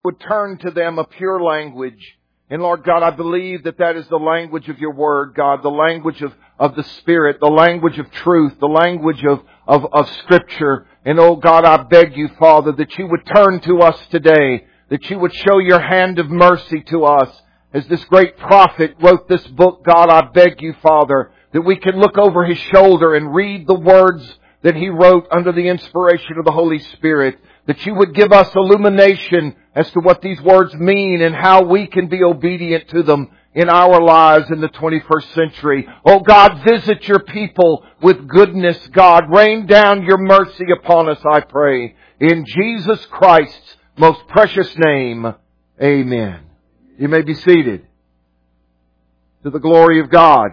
would turn to them a pure language. And Lord God, I believe that that is the language of your word, God, the language of the Spirit, the language of truth, the language of Scripture. And oh God, I beg you, Father, that you would turn to us today, that you would show your hand of mercy to us. As this great prophet wrote this book, God, I beg you, Father, that we can look over his shoulder and read the words that he wrote under the inspiration of the Holy Spirit, that you would give us illumination as to what these words mean and how we can be obedient to them in our lives in the 21st century. Oh God, visit your people with goodness, God. Rain down your mercy upon us, I pray. In Jesus Christ's most precious name, amen. You may be seated. To the glory of God.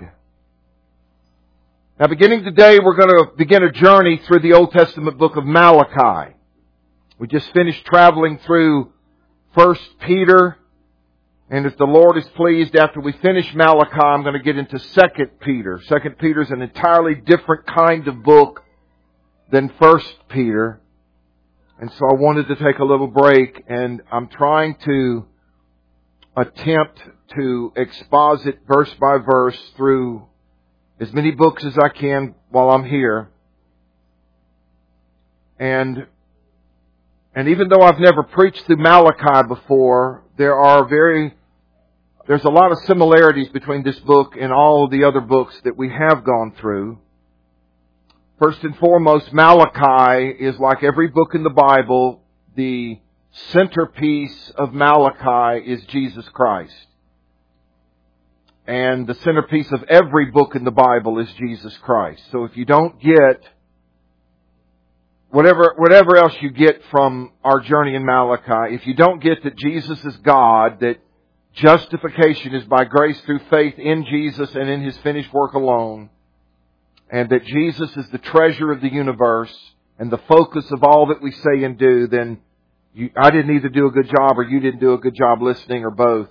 Now beginning today, we're going to begin a journey through the Old Testament book of Malachi. We just finished traveling through 1 Peter. And if the Lord is pleased, after we finish Malachi, I'm going to get into 2 Peter. 2 Peter is an entirely different kind of book than 1 Peter. And so I wanted to take a little break, and I'm trying to attempt to exposit verse by verse through as many books as I can while I'm here. And even though I've never preached through Malachi before, there's a lot of similarities between this book and all of the other books that we have gone through. First and foremost, Malachi is like every book in the Bible. The centerpiece of Malachi is Jesus Christ. And the centerpiece of every book in the Bible is Jesus Christ. So if you don't get whatever else you get from our journey in Malachi, if you don't get that Jesus is God, that justification is by grace through faith in Jesus and in His finished work alone, and that Jesus is the treasure of the universe and the focus of all that we say and do, then I didn't either do a good job or you didn't do a good job listening, or both.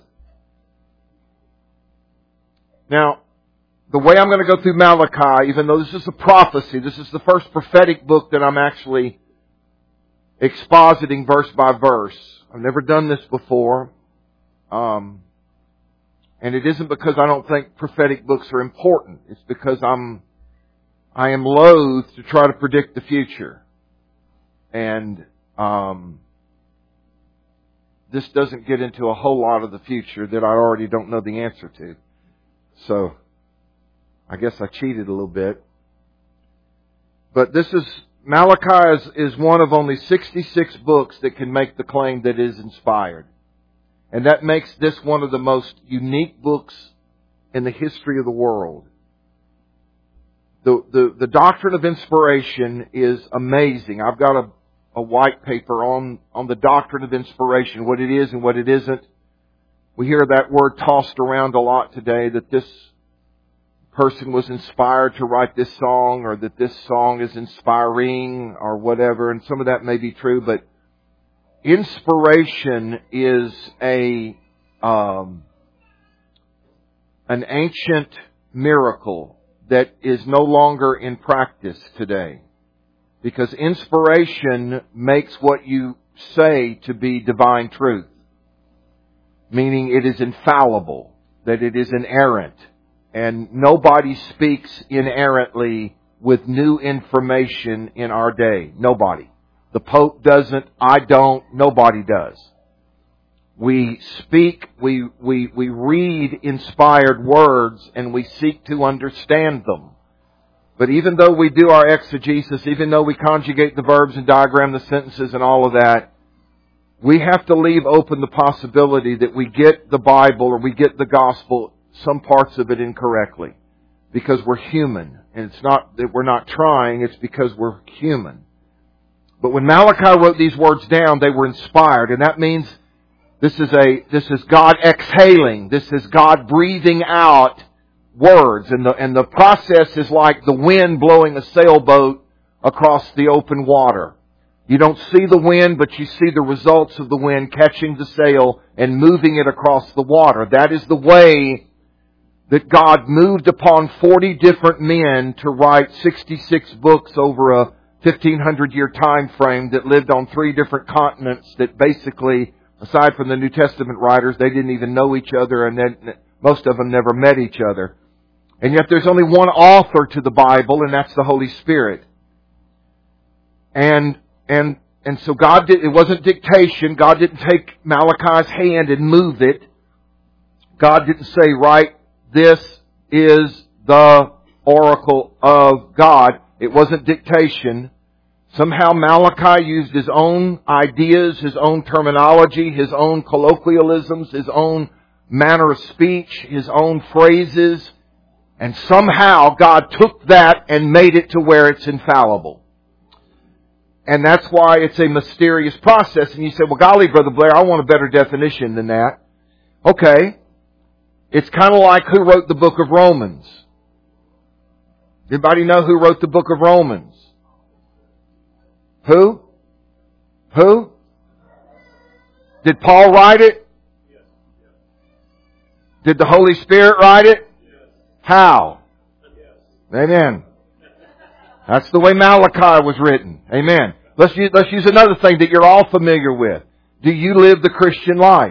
Now, the way I'm going to go through Malachi, even though this is a prophecy, this is the first prophetic book that I'm actually expositing verse by verse. I've never done this before. And it isn't because I don't think prophetic books are important. It's because I am loath to try to predict the future. And this doesn't get into a whole lot of the future that I already don't know the answer to. So I guess I cheated a little bit. But Malachi is one of only 66 books that can make the claim that it is inspired. And that makes this one of the most unique books in the history of the world. The doctrine of inspiration is amazing. I've got a white paper on the doctrine of inspiration, what it is and what it isn't. We hear that word tossed around a lot today, that this person was inspired to write this song, or that this song is inspiring, or whatever, and some of that may be true, but inspiration is an ancient miracle that is no longer in practice today. Because inspiration makes what you say to be divine truth. Meaning it is infallible, that it is inerrant. And nobody speaks inerrantly with new information in our day. Nobody. The Pope doesn't, I don't, nobody does. We speak, we read inspired words, and we seek to understand them. But even though we do our exegesis, even though we conjugate the verbs and diagram the sentences and all of that, we have to leave open the possibility that we get the Bible or we get the gospel, some parts of it incorrectly. Because we're human. And it's not that we're not trying, it's because we're human. But when Malachi wrote these words down, they were inspired. And that means this is God exhaling. This is God breathing out words. And the process is like the wind blowing a sailboat across the open water. You don't see the wind, but you see the results of the wind catching the sail and moving it across the water. That is the way that God moved upon 40 different men to write 66 books over a 1,500-year time frame that lived on 3 different continents that basically Aside from the New Testament writers, they didn't even know each other, and then most of them never met each other. And yet there's only one author to the Bible, and that's the Holy Spirit. And so it wasn't dictation. God didn't take Malachi's hand and move it. God didn't say, right, this is the oracle of God. It wasn't dictation. Somehow Malachi used his own ideas, his own terminology, his own colloquialisms, his own manner of speech, his own phrases, and somehow God took that and made it to where it's infallible. And that's why it's a mysterious process. And you say, well, golly, Brother Blair, I want a better definition than that. Okay. It's kind of like who wrote the book of Romans. Anybody know who wrote the book of Romans? Who? Who? Did Paul write it? Did the Holy Spirit write it? How? Amen. That's the way Malachi was written. Amen. Let's use another thing that you're all familiar with. Do you live the Christian life?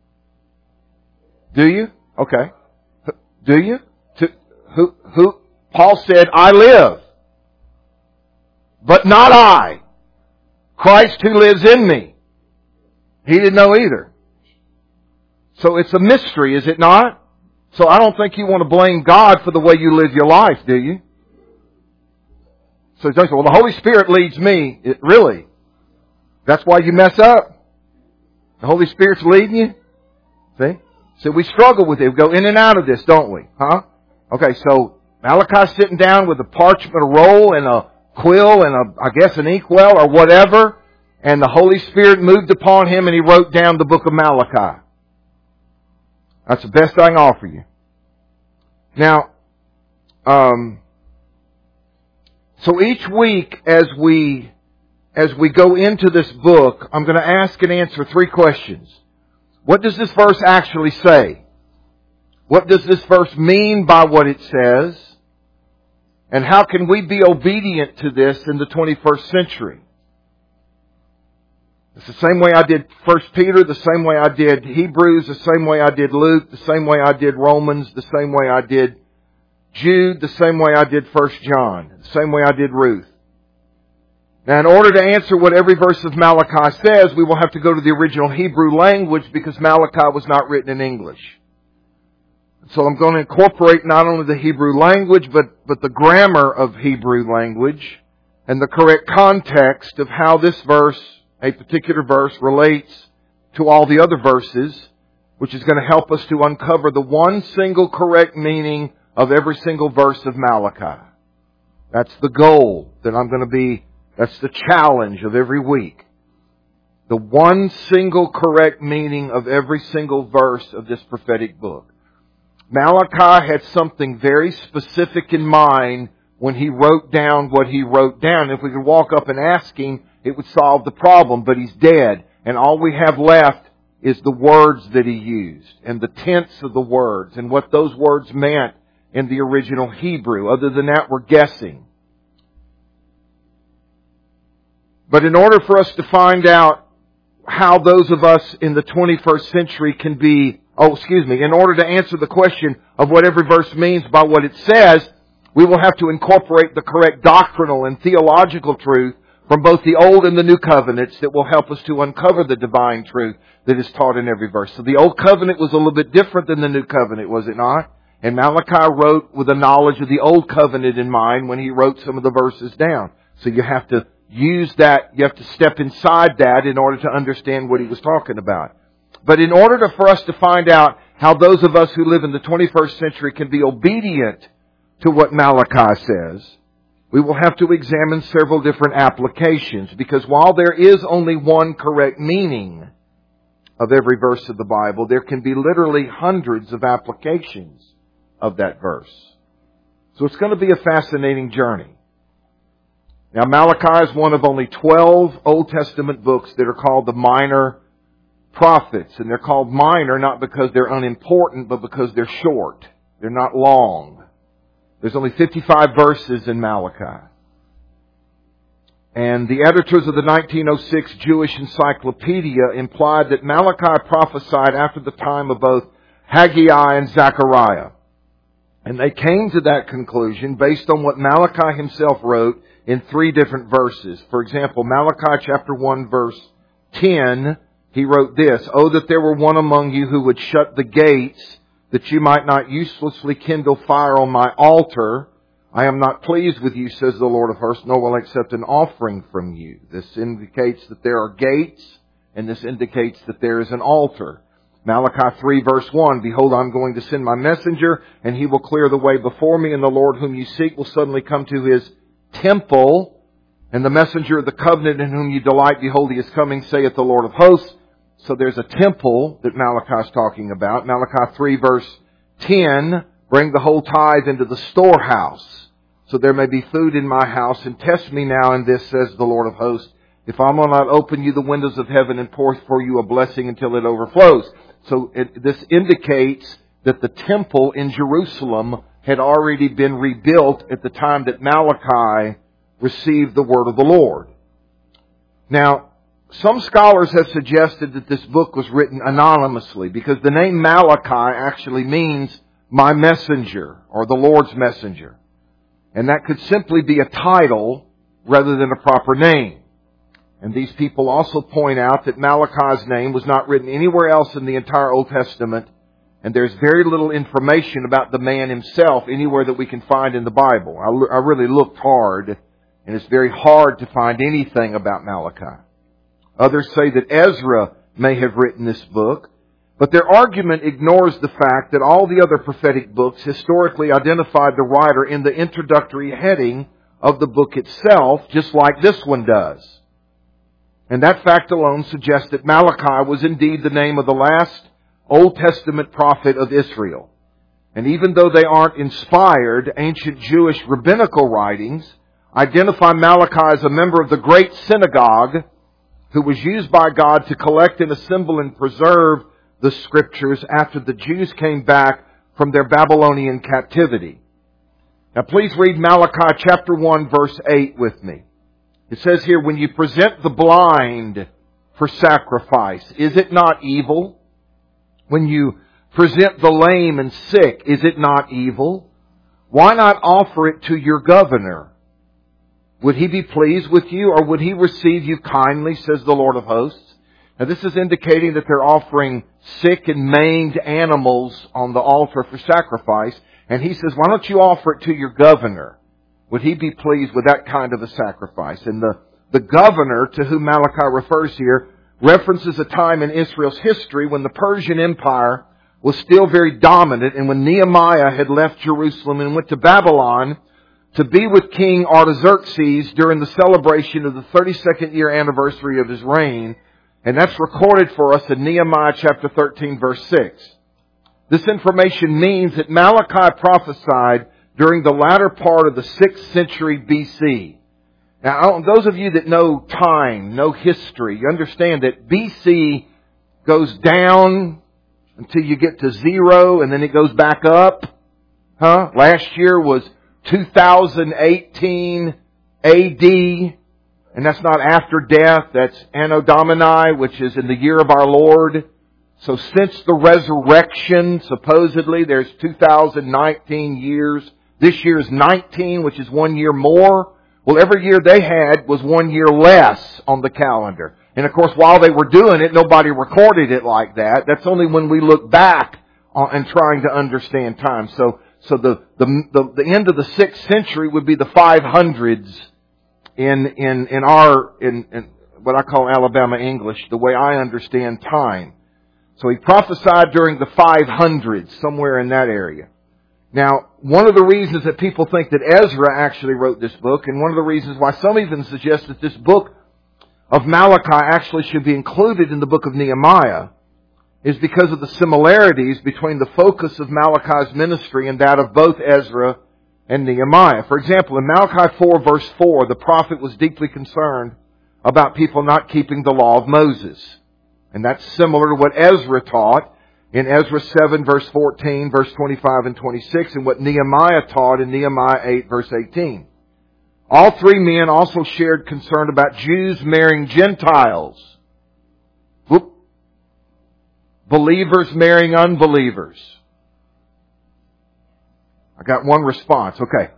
Do you? Okay. Do you? Who? Paul said, I live, but not I. Christ who lives in me. He didn't know either. So it's a mystery, is it not? So I don't think you want to blame God for the way you live your life, do you? So he says, well, the Holy Spirit leads me. Really? That's why you mess up? The Holy Spirit's leading you? See? So we struggle with it. We go in and out of this, don't we? Huh? Okay, so Malachi's sitting down with a parchment roll and a quill and an inkwell or whatever, and the Holy Spirit moved upon him and he wrote down the book of Malachi. That's the best I can offer you. Now, so each week as we go into this book, I'm going to ask and answer 3 questions. What does this verse actually say? What does this verse mean by what it says? And how can we be obedient to this in the 21st century? It's the same way I did 1 Peter, the same way I did Hebrews, the same way I did Luke, the same way I did Romans, the same way I did Jude, the same way I did 1 John, the same way I did Ruth. Now, in order to answer what every verse of Malachi says, we will have to go to the original Hebrew language because Malachi was not written in English. So I'm going to incorporate not only the Hebrew language, but the grammar of Hebrew language and the correct context of how this verse, a particular verse, relates to all the other verses, which is going to help us to uncover the one single correct meaning of every single verse of Malachi. That's the goal that that's the challenge of every week. The one single correct meaning of every single verse of this prophetic book. Malachi had something very specific in mind when he wrote down what he wrote down. If we could walk up and ask him, it would solve the problem, but he's dead. And all we have left is the words that he used and the tense of the words and what those words meant in the original Hebrew. Other than that, we're guessing. But in order for us to find out how those of us in the 21st century can be, in order to answer the question of what every verse means by what it says, we will have to incorporate the correct doctrinal and theological truth from both the Old and the New Covenants that will help us to uncover the divine truth that is taught in every verse. So the Old Covenant was a little bit different than the New Covenant, was it not? And Malachi wrote with the knowledge of the Old Covenant in mind when he wrote some of the verses down. So you have to use that, you have to step inside that in order to understand what he was talking about. But in order for us to find out how those of us who live in the 21st century can be obedient to what Malachi says, we will have to examine several different applications. Because while there is only one correct meaning of every verse of the Bible, there can be literally hundreds of applications of that verse. So it's going to be a fascinating journey. Now, Malachi is one of only 12 Old Testament books that are called the minor prophets. And they're called minor not because they're unimportant, but because they're short. They're not long. There's only 55 verses in Malachi. And the editors of the 1906 Jewish Encyclopedia implied that Malachi prophesied after the time of both Haggai and Zechariah. And they came to that conclusion based on what Malachi himself wrote in 3 different verses. For example, Malachi chapter 1 verse 10, he wrote this, "Oh, that there were one among you who would shut the gates, that you might not uselessly kindle fire on my altar. I am not pleased with you, says the Lord of hosts, nor will I accept an offering from you." This indicates that there are gates, and this indicates that there is an altar. Malachi 3 verse 1, "Behold, I'm going to send my messenger, and he will clear the way before me, and the Lord whom you seek will suddenly come to his temple, and the messenger of the covenant in whom you delight, behold, he is coming, saith the Lord of hosts." So there's a temple that Malachi is talking about. Malachi 3 verse 10, "Bring the whole tithe into the storehouse, so there may be food in my house, and test me now in this, says the Lord of hosts, if I will not open you the windows of heaven and pour for you a blessing until it overflows." So this indicates that the temple in Jerusalem had already been rebuilt at the time that Malachi received the word of the Lord. Now, some scholars have suggested that this book was written anonymously because the name Malachi actually means my messenger or the Lord's messenger. And that could simply be a title rather than a proper name. And these people also point out that Malachi's name was not written anywhere else in the entire Old Testament, and there's very little information about the man himself anywhere that we can find in the Bible. I really looked hard, and it's very hard to find anything about Malachi. Others say that Ezra may have written this book, but their argument ignores the fact that all the other prophetic books historically identified the writer in the introductory heading of the book itself, just like this one does. And that fact alone suggests that Malachi was indeed the name of the last Old Testament prophet of Israel. And even though they aren't inspired, ancient Jewish rabbinical writings identify Malachi as a member of the great synagogue who was used by God to collect and assemble and preserve the Scriptures after the Jews came back from their Babylonian captivity. Now please read Malachi chapter 1 verse 8 with me. It says here, "When you present the blind for sacrifice, is it not evil? When you present the lame and sick, is it not evil? Why not offer it to your governor? Would he be pleased with you, or would he receive you kindly, says the Lord of hosts?" Now this is indicating that they're offering sick and maimed animals on the altar for sacrifice. And he says, why don't you offer it to your governor? Would he be pleased with that kind of a sacrifice? And the governor to whom Malachi refers here references a time in Israel's history when the Persian Empire was still very dominant, and when Nehemiah had left Jerusalem and went to Babylon to be with King Artaxerxes during the celebration of the 32nd year anniversary of his reign. And that's recorded for us in Nehemiah chapter 13 verse 6. This information means that Malachi prophesied during the latter part of the 6th century BC. Now, those of you that know time, know history, you understand that BC goes down until you get to 0, and then it goes back up. Last year was 2018 AD, and that's not after death, that's Anno Domini, which is in the year of our Lord. So since the resurrection, supposedly, there's 2019 years. This year is 19, which is 1 year more. Well, every year they had was 1 year less on the calendar. And of course, while they were doing it, nobody recorded it like that. That's only when we look back and trying to understand time. So the end of the 6th century would be the 500s in what I call Alabama English, the way I understand time. So he prophesied during the 500s, somewhere in that area. Now, one of the reasons that people think that Ezra actually wrote this book, and one of the reasons why some even suggest that this book of Malachi actually should be included in the book of Nehemiah, is because of the similarities between the focus of Malachi's ministry and that of both Ezra and Nehemiah. For example, in Malachi 4 verse 4, the prophet was deeply concerned about people not keeping the law of Moses. And that's similar to what Ezra taught in Ezra 7 verse 14, verse 25 and 26, and what Nehemiah taught in Nehemiah 8 verse 18. All three men also shared concern about Jews marrying Gentiles. Whoop. Believers marrying unbelievers. I got one response. Okay.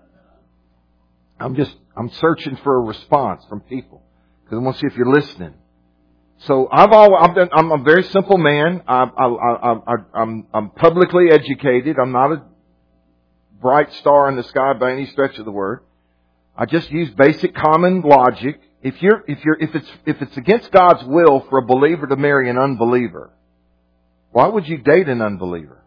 I'm searching for a response from people because I want to see if you're listening. So I'm a very simple man. I'm publicly educated. I'm not a bright star in the sky by any stretch of the word. I just use basic common logic. If it's against God's will for a believer to marry an unbeliever, why would you date an unbeliever?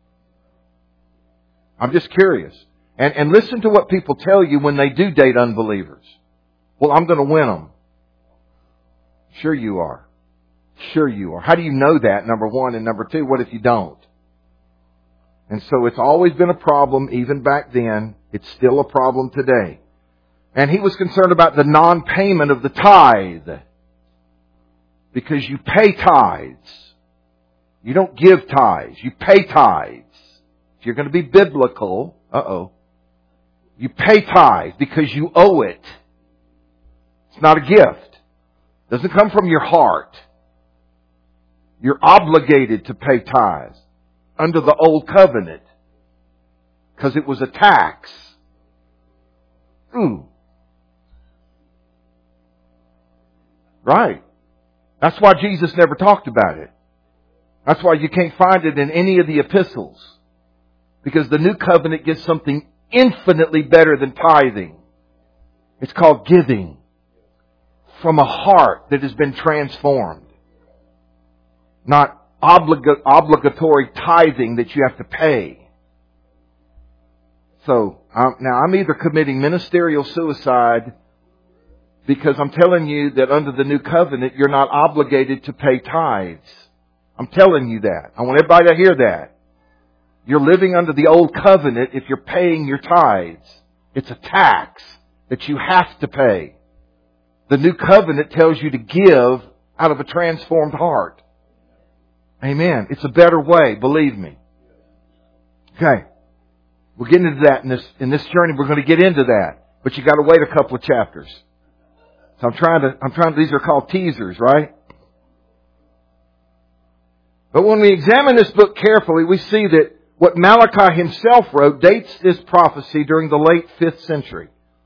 I'm just curious. And listen to what people tell you when they do date unbelievers. Well, I'm going to win them. Sure you are. Sure you are. How do you know that, number one? And number two, what if you don't? And so it's always been a problem, even back then. It's still a problem today. And he was concerned about the non-payment of the tithe. Because you pay tithes. You don't give tithes. You pay tithes. If you're going to be biblical, you pay tithes because you owe it. It's not a gift. It doesn't come from your heart. You're obligated to pay tithes under the old covenant because it was a tax. Right. That's why Jesus never talked about it. That's why you can't find it in any of the epistles. Because the new covenant gives something infinitely better than tithing. It's called giving from a heart that has been transformed. Not obligatory tithing that you have to pay. So, now I'm either committing ministerial suicide because I'm telling you that under the new covenant you're not obligated to pay tithes. I'm telling you that. I want everybody to hear that. You're living under the old covenant if you're paying your tithes. It's a tax that you have to pay. The new covenant tells you to give out of a transformed heart. Amen. It's a better way, believe me. Okay. We'll get into that in this journey. We're going to get into that. But you got to wait a couple of chapters. So I'm trying to, these are called teasers, right? But when we examine this book carefully, we see that what Malachi himself wrote dates this prophecy during the late 5th century.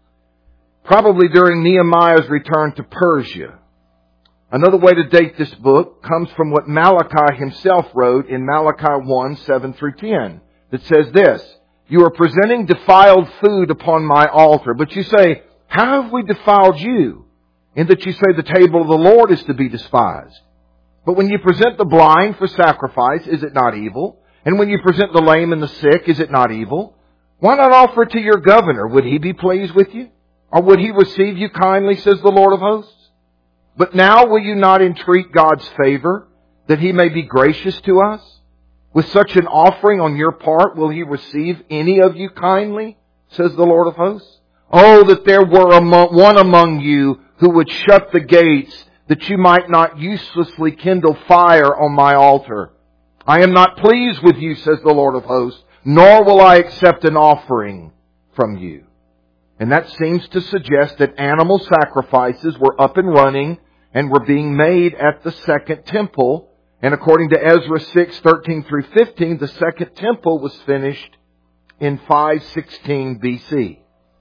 Probably during Nehemiah's return to Persia. Another way to date this book comes from what Malachi himself wrote in Malachi 1, 7 through 10. That says this, "You are presenting defiled food upon my altar." But you say, "How have we defiled you?" In that you say the table of the Lord is to be despised. But when you present the blind for sacrifice, is it not evil? And when you present the lame and the sick, is it not evil? Why not offer it to your governor? Would he be pleased with you? Or would he receive you kindly, says the Lord of hosts? But now will you not entreat God's favor, that he may be gracious to us? With such an offering on your part, will he receive any of you kindly, says the Lord of hosts? Oh, that there were one among you who would shut the gates, that you might not uselessly kindle fire on my altar. I am not pleased with you, says the Lord of hosts, nor will I accept an offering from you. And that seems to suggest that animal sacrifices were up and running and were being made at the Second Temple. And according to Ezra 6, 13 through 15, the Second Temple was finished in 516 BC.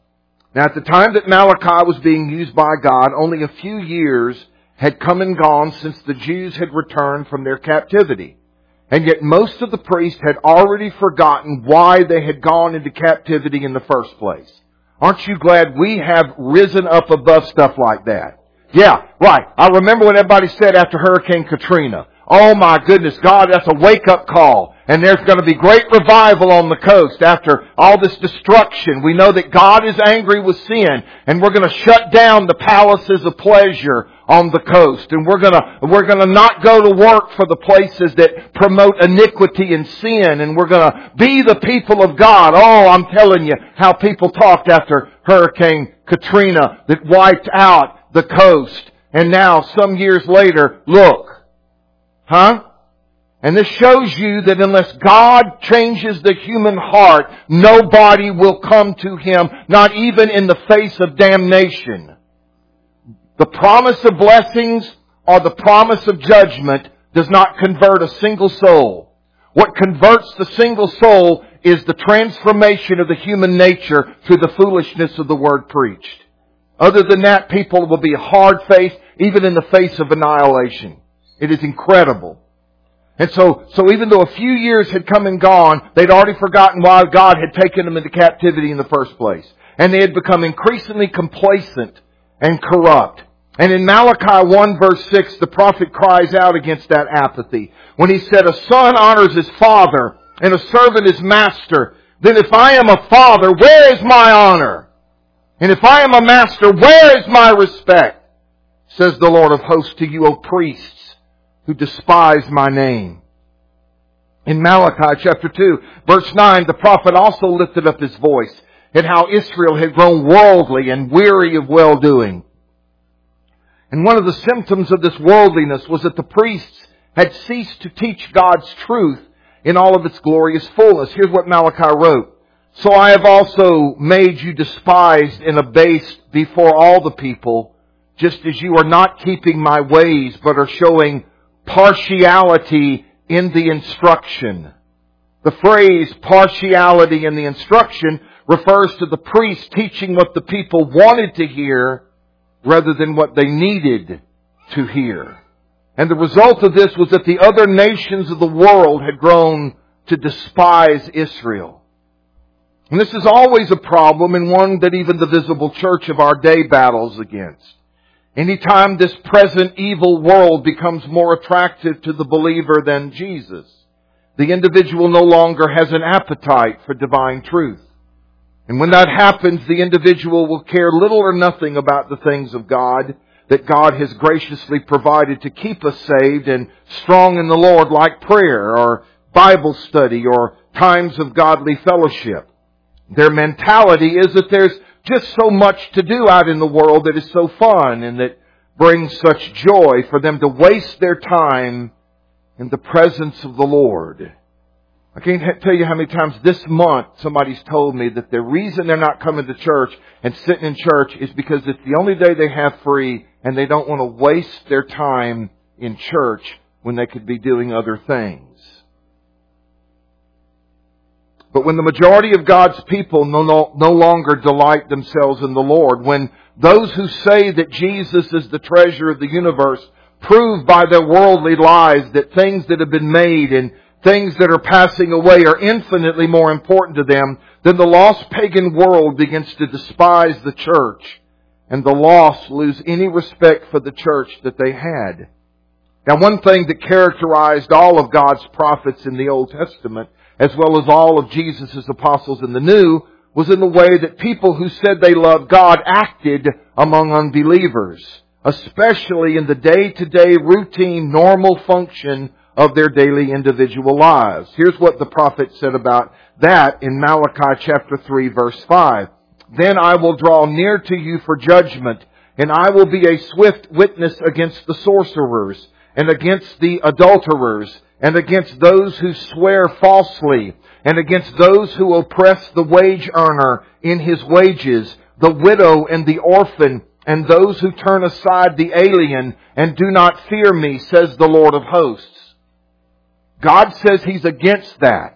Now at the time that Malachi was being used by God, only a few years had come and gone since the Jews had returned from their captivity. And yet most of the priests had already forgotten why they had gone into captivity in the first place. Aren't you glad we have risen up above stuff like that? Yeah, right. I remember when everybody said after Hurricane Katrina, "Oh my goodness, God, that's a wake-up call. And there's going to be great revival on the coast after all this destruction. We know that God is angry with sin, and we're going to shut down the palaces of pleasure on the coast. And we're going to not go to work for the places that promote iniquity and sin. And we're going to be the people of God." Oh, I'm telling you how people talked after Hurricane Katrina that wiped out the coast. And now, some years later, look. And this shows you that unless God changes the human heart, nobody will come to Him, not even in the face of damnation. The promise of blessings or the promise of judgment does not convert a single soul. What converts the single soul is the transformation of the human nature through the foolishness of the word preached. Other than that, people will be hard-faced, even in the face of annihilation. It is incredible. And so even though a few years had come and gone, they'd already forgotten why God had taken them into captivity in the first place. And they had become increasingly complacent and corrupt. And in Malachi 1 verse 6, the prophet cries out against that apathy. When he said, a son honors his father and a servant his master. Then if I am a father, where is my honor? And if I am a master, where is my respect? Says the Lord of hosts to you, O priests, who despise my name. In Malachi chapter 2, verse 9, the prophet also lifted up his voice at how Israel had grown worldly and weary of well-doing. And one of the symptoms of this worldliness was that the priests had ceased to teach God's truth in all of its glorious fullness. Here's what Malachi wrote. So I have also made you despised and abased before all the people, just as you are not keeping my ways, but are showing partiality in the instruction. The phrase partiality in the instruction refers to the priest teaching what the people wanted to hear rather than what they needed to hear. And the result of this was that the other nations of the world had grown to despise Israel. And this is always a problem, and one that even the visible church of our day battles against. Anytime this present evil world becomes more attractive to the believer than Jesus, the individual no longer has an appetite for divine truth. And when that happens, the individual will care little or nothing about the things of God that God has graciously provided to keep us saved and strong in the Lord, like prayer or Bible study or times of godly fellowship. Their mentality is that there's just so much to do out in the world that is so fun and that brings such joy for them to waste their time in the presence of the Lord. I can't tell you how many times this month somebody's told me that the reason they're not coming to church and sitting in church is because it's the only day they have free and they don't want to waste their time in church when they could be doing other things. But when the majority of God's people no longer delight themselves in the Lord, when those who say that Jesus is the treasure of the universe prove by their worldly lies that things that have been made and things that are passing away are infinitely more important to them, then the lost pagan world begins to despise the church, and the lost lose any respect for the church that they had. Now, one thing that characterized all of God's prophets in the Old Testament, as well as all of Jesus' apostles in the New, was in the way that people who said they loved God acted among unbelievers, especially in the day-to-day routine, normal function of their daily individual lives. Here's what the prophet said about that in Malachi chapter 3 verse 5. Then I will draw near to you for judgment, and I will be a swift witness against the sorcerers, and against the adulterers, and against those who swear falsely, and against those who oppress the wage earner in his wages, the widow and the orphan, and those who turn aside the alien and do not fear me, says the Lord of hosts. God says He's against that.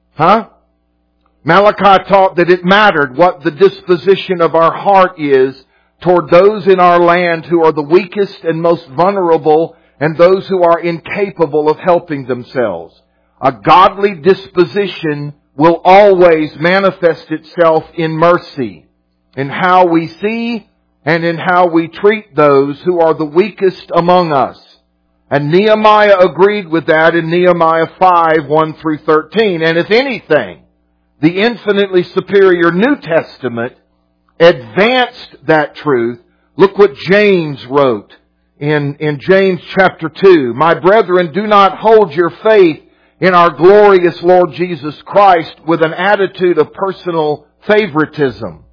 Malachi taught that it mattered what the disposition of our heart is toward those in our land who are the weakest and most vulnerable and those who are incapable of helping themselves. A godly disposition will always manifest itself in mercy, in how we see and in how we treat those who are the weakest among us. And Nehemiah agreed with that in Nehemiah 5, 1 through 13. And if anything, the infinitely superior New Testament advanced that truth. Look what James wrote in James chapter 2. My brethren, do not hold your faith in our glorious Lord Jesus Christ with an attitude of personal favoritism.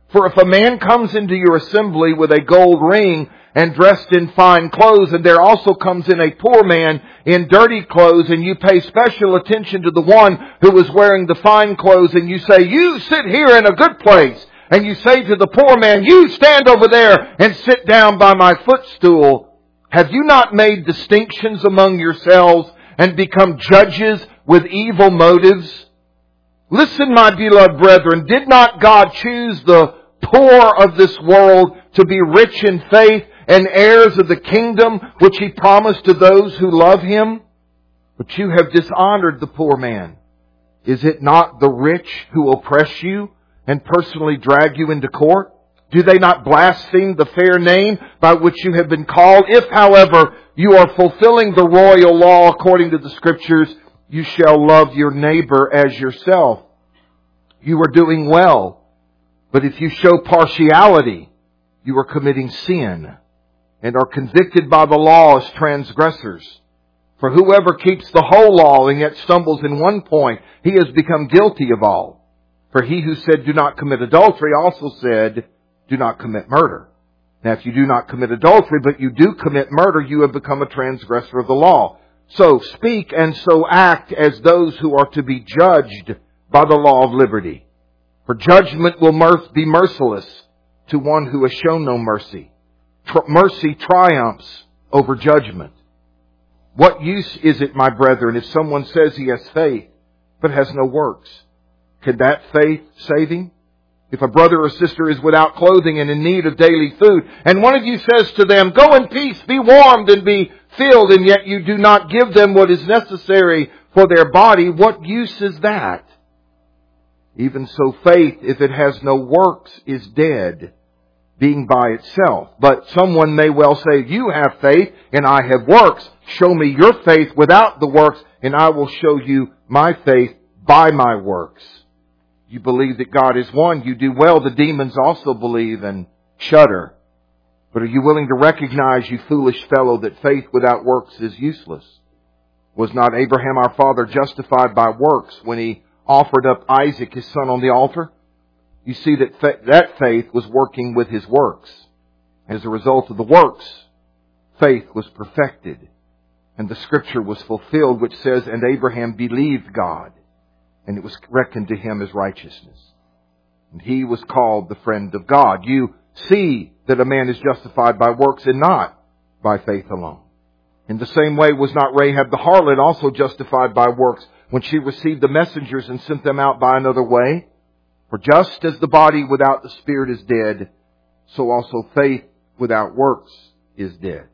For if a man comes into your assembly with a gold ring and dressed in fine clothes, and there also comes in a poor man in dirty clothes, and you pay special attention to the one who is wearing the fine clothes, and you say, you sit here in a good place, and you say to the poor man, you stand over there and sit down by my footstool, have you not made distinctions among yourselves and become judges with evil motives? Listen, my beloved brethren, did not God choose the poor of this world to be rich in faith and heirs of the kingdom which He promised to those who love Him? But you have dishonored the poor man. Is it not the rich who oppress you and personally drag you into court? Do they not blaspheme the fair name by which you have been called? If, however, you are fulfilling the royal law according to the Scriptures, you shall love your neighbor as yourself. You are doing well. But if you show partiality, you are committing sin and are convicted by the law as transgressors. For whoever keeps the whole law and yet stumbles in one point, he has become guilty of all. For he who said, do not commit adultery, also said, do not commit murder. Now if you do not commit adultery, but you do commit murder, you have become a transgressor of the law. So speak and so act as those who are to be judged by the law of liberty. For judgment will be merciless to one who has shown no mercy. Mercy triumphs over judgment. What use is it, my brethren, if someone says he has faith, but has no works? Can that faith save him? If a brother or sister is without clothing and in need of daily food, and one of you says to them, go in peace, be warmed and be filled, and yet you do not give them what is necessary for their body, what use is that? Even so, faith, if it has no works, is dead, being by itself. But someone may well say, you have faith and I have works. Show me your faith without the works, and I will show you my faith by my works. You believe that God is one. You do well. The demons also believe and shudder. But are you willing to recognize, you foolish fellow, that faith without works is useless? Was not Abraham our father justified by works when he offered up Isaac, his son, on the altar? You see that that faith was working with his works. As a result of the works, faith was perfected. And the scripture was fulfilled, which says, and Abraham believed God, and it was reckoned to him as righteousness. And he was called the friend of God. You see that a man is justified by works and not by faith alone. In the same way, was not Rahab the harlot also justified by works when she received the messengers and sent them out by another way? For just as the body without the spirit is dead, so also faith without works is dead.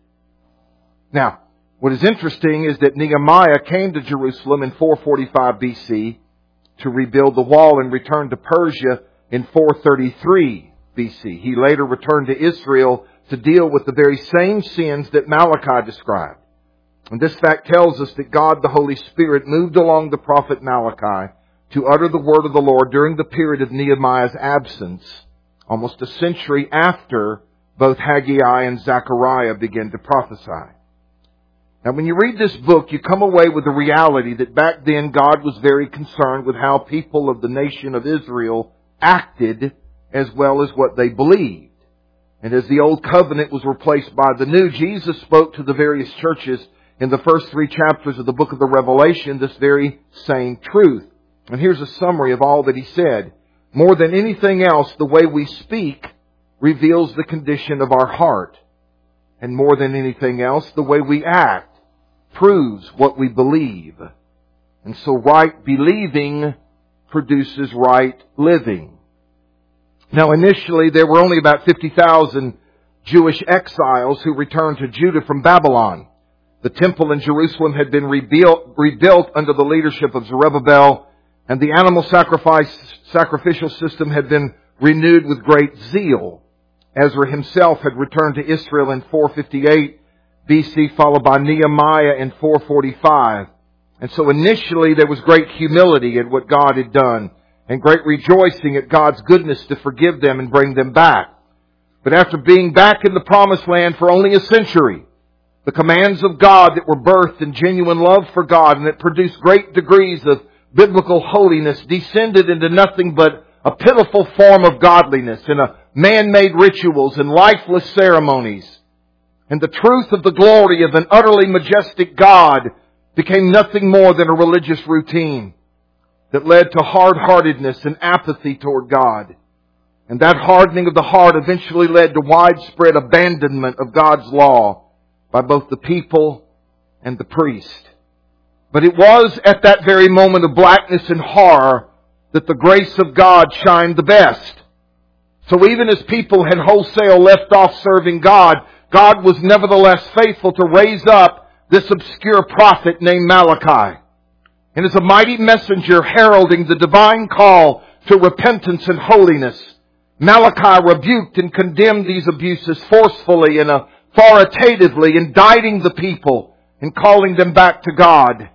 Now, what is interesting is that Nehemiah came to Jerusalem in 445 BC to rebuild the wall and returned to Persia in 433 BC. He later returned to Israel to deal with the very same sins that Malachi described. And this fact tells us that God, the Holy Spirit, moved along the prophet Malachi to utter the word of the Lord during the period of Nehemiah's absence, almost a century after both Haggai and Zechariah began to prophesy. Now, when you read this book, you come away with the reality that back then God was very concerned with how people of the nation of Israel acted as well as what they believed. And as the Old Covenant was replaced by the New, Jesus spoke to the various churches in the first 3 chapters of the book of the Revelation this very same truth. And here's a summary of all that He said. More than anything else, the way we speak reveals the condition of our heart. And more than anything else, the way we act proves what we believe. And so right believing produces right living. Now initially there were only about 50,000 Jewish exiles who returned to Judah from Babylon. The temple in Jerusalem had been rebuilt under the leadership of Zerubbabel, and the animal sacrificial system had been renewed with great zeal. Ezra himself had returned to Israel in 458 BC, followed by Nehemiah in 445. And so initially there was great humility at what God had done, and great rejoicing at God's goodness to forgive them and bring them back. But after being back in the promised land for only a century, the commands of God that were birthed in genuine love for God and that produced great degrees of biblical holiness descended into nothing but a pitiful form of godliness and a man-made rituals and lifeless ceremonies. And the truth of the glory of an utterly majestic God became nothing more than a religious routine that led to hard-heartedness and apathy toward God. And that hardening of the heart eventually led to widespread abandonment of God's law by both the people and the priest. But it was at that very moment of blackness and horror that the grace of God shined the best. So even as people had wholesale left off serving God, God was nevertheless faithful to raise up this obscure prophet named Malachi. And as a mighty messenger heralding the divine call to repentance and holiness, Malachi rebuked and condemned these abuses forcefully and authoritatively, indicting the people and calling them back to God.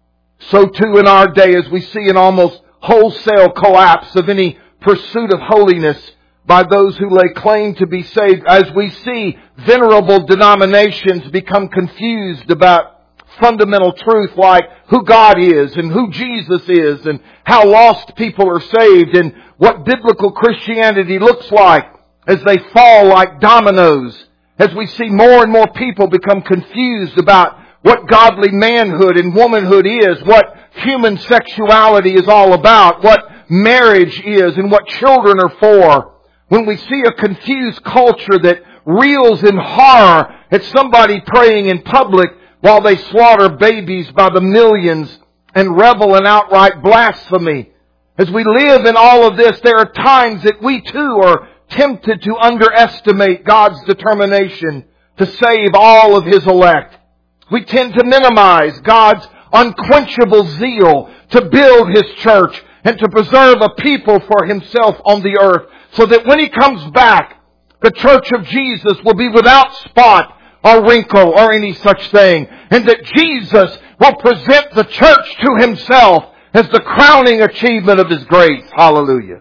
So too in our day, as we see an almost wholesale collapse of any pursuit of holiness by those who lay claim to be saved, as we see venerable denominations become confused about fundamental truth like who God is and who Jesus is and how lost people are saved and what biblical Christianity looks like as they fall like dominoes. As we see more and more people become confused about what godly manhood and womanhood is, what human sexuality is all about, what marriage is and what children are for. When we see a confused culture that reels in horror at somebody praying in public while they slaughter babies by the millions and revel in outright blasphemy. As we live in all of this, there are times that we too are tempted to underestimate God's determination to save all of His elect. We tend to minimize God's unquenchable zeal to build His church and to preserve a people for Himself on the earth, so that when He comes back, the church of Jesus will be without spot or wrinkle or any such thing, and that Jesus will present the church to Himself as the crowning achievement of His grace. Hallelujah.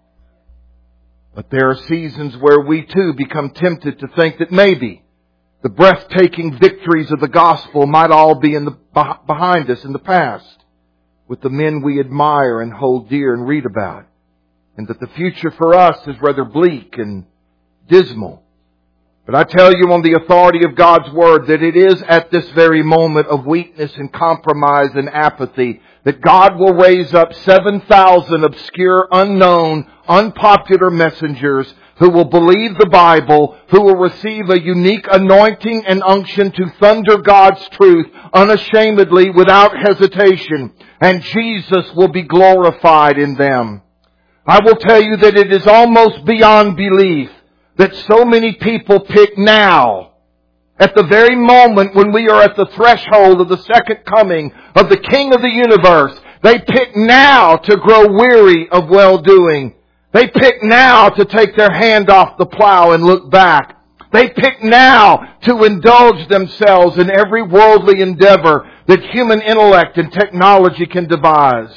But there are seasons where we too become tempted to think that maybe the breathtaking victories of the gospel might all be behind us in the past, with the men we admire and hold dear and read about, and that the future for us is rather bleak and dismal. But I tell you on the authority of God's Word that it is at this very moment of weakness and compromise and apathy that God will raise up 7,000 obscure, unknown, unpopular messengers who will believe the Bible, who will receive a unique anointing and unction to thunder God's truth unashamedly without hesitation, and Jesus will be glorified in them. I will tell you that it is almost beyond belief that so many people pick now, at the very moment when we are at the threshold of the second coming of the King of the universe, they pick now to grow weary of well-doing. They pick now to take their hand off the plow and look back. They pick now to indulge themselves in every worldly endeavor that human intellect and technology can devise.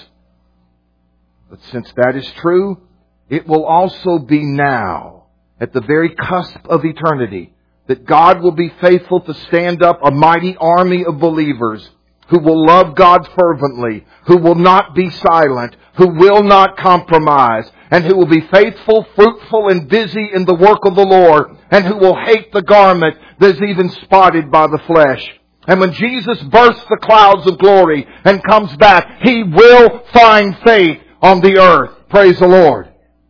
But since that is true, it will also be now, at the very cusp of eternity, that God will be faithful to stand up a mighty army of believers who will love God fervently, who will not be silent, who will not compromise, and who will be faithful, fruitful, and busy in the work of the Lord, and who will hate the garment that is even spotted by the flesh. And when Jesus bursts the clouds of glory and comes back, He will find faith on the earth. Praise the Lord.